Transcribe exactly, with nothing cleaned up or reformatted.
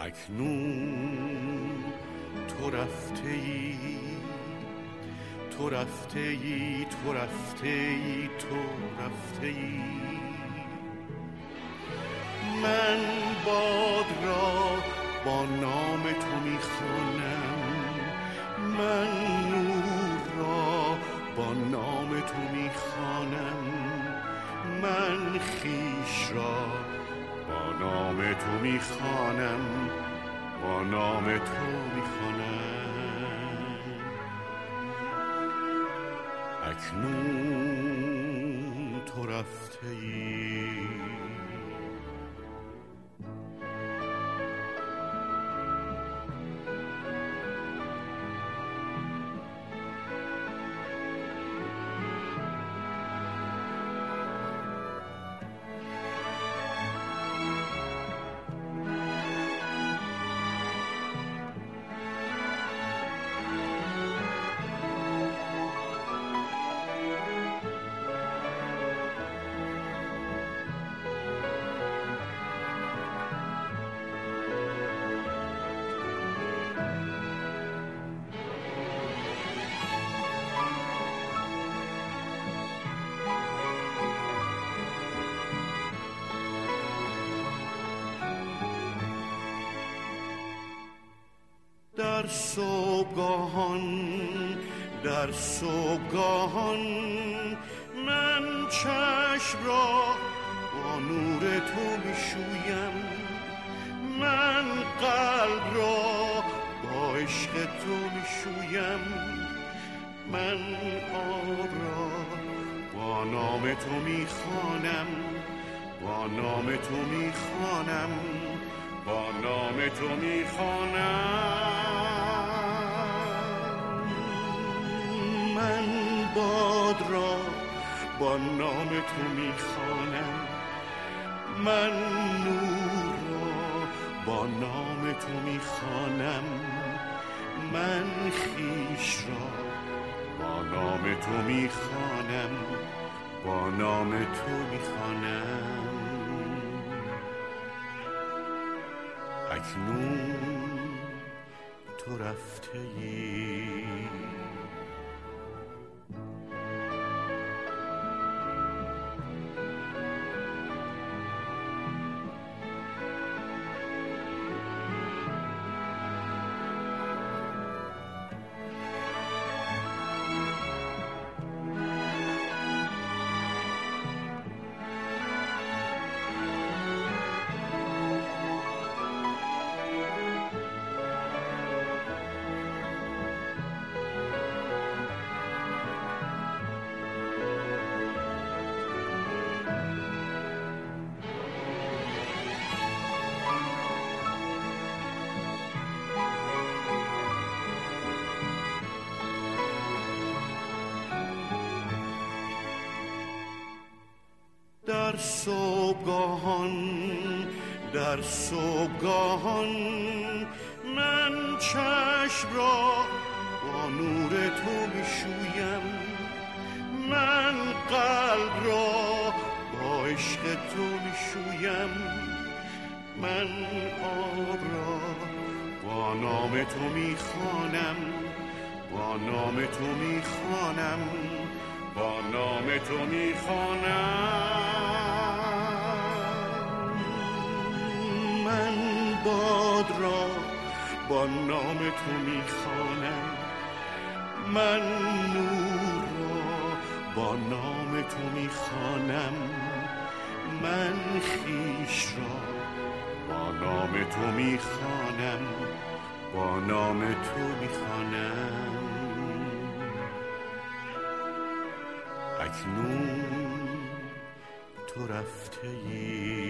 اکنون تو رفته ای، تو رفته ای، تو رفته ای، تو رفته ای. من باد را با نام تو میخوانم، من نور را با نام تو میخوانم، من خویش را با نام تو میخوانم، با نام تو میخوانم. اکنون تو رفته ای. در صبحگاهان، در صبحگاهان من چشم را با نور تو میشویم، من قلب را با عشق تو میشویم، من آب را با نام تو میخوانم، با نام تو میخوانم، با نام تو میخوانم. من باد را با نام تو میخوانم، من نور را با نام تو میخوانم، من خویش را با نام تو میخوانم، با نام تو میخوانم. اکنون تو رفته ای. در صبحگاهان، در صبحگاهان من چشم را با نور تو میشویم، من قلب را با عشق تو میشویم، من آب را با نام تو میخوانم، با نام تو میخوانم، با نام تو میخوانم. من باد را با نام تو میخوانم، من نور را با نام تو میخوانم، من خویش را با نام تو میخوانم، با نام تو میخوانم. اکنون تو رفته ای.